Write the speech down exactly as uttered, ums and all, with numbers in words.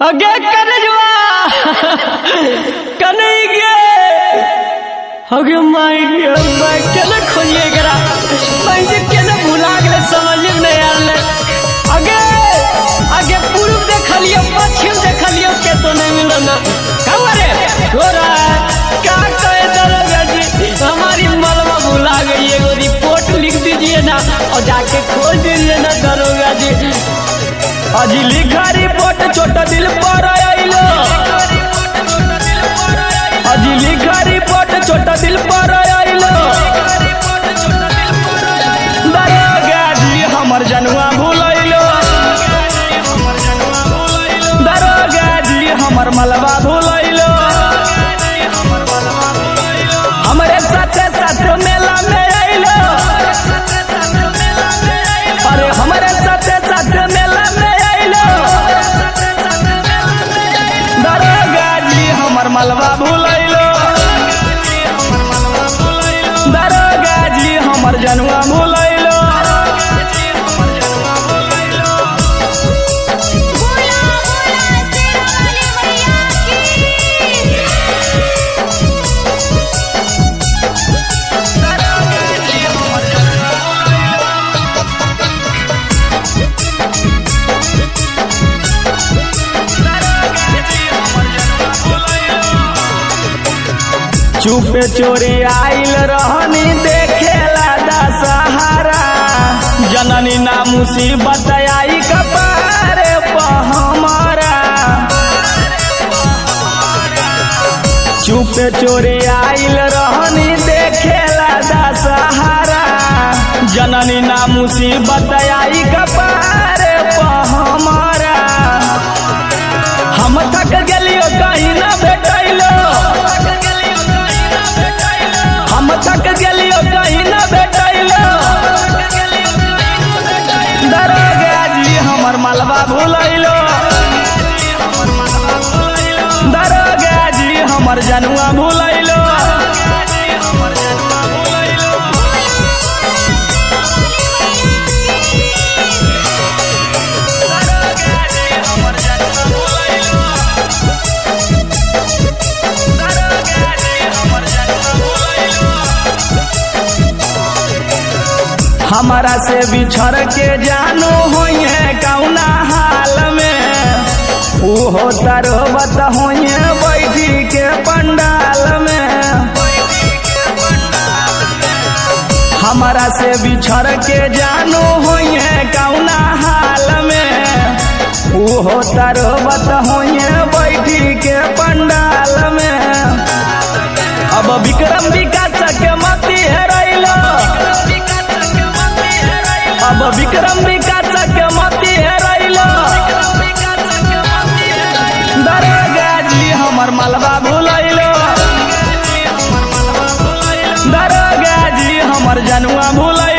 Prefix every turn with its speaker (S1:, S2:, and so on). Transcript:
S1: अगे कनजवा कन्हई गे अगे माई गे मैं केना खोजिए करा मैं जे केना भुला गेले समझ में नहीं आले। अगे आगे पूर्व देखलियो पश्चिम देखलियो के तो नहीं मिलो ना कब रे तोरा क्या कहे दरोगा जी हमारी मलबा भुला गई एगो रिपोर्ट लिख दीजिए ना और जाके खोज दीजिए ना दरोगा जी। अजी लिखा रिपोर्ट छोटा दिल पर आइलो अजी लिखा रिपोर्ट छोटा दिल पर आइलो दरोगा जी हमर जनुआ भूलैलो दरोगा जी हमर मलबा भूलैलो हमरे साथे साथे मेला में आइलो अरे हमरे साथे साथे मेला में मलबा भूलैलो दरोगा जी हमर जनुआ भूलैलो। चुपे चोरी आइल रहनी देखेला दशहरा जननी ना मुसीबत आई कपारे हमारा चुपे चोरी आइल रहनी देखेला दशहरा जननी ना मुसीबत आई कपारे हमारा हम थक गेलियो कहीं ना भेटैलो हम थक गेलियो कहीं ना भेटैलो दरोगा जी हमर मलबा भूलैलो दरोगा जी हमर जनुआ भूलैलो। हमारा से बिछड़ के जानो होइए कौना हाल में उहो तरबत होइए बैठी के पंडाल में हमारा से बिछड़ के जानो होइए कौना हाल में उहो तरबत होइए बैठी के पंडाल में अब विक्रम विकास के मती हेरैलो अब विक्रम विकास के मती हेरैलो दरोगा जी हमर मलबा भूलैलो दरोगा जी हमर जनुआ भूलैलो।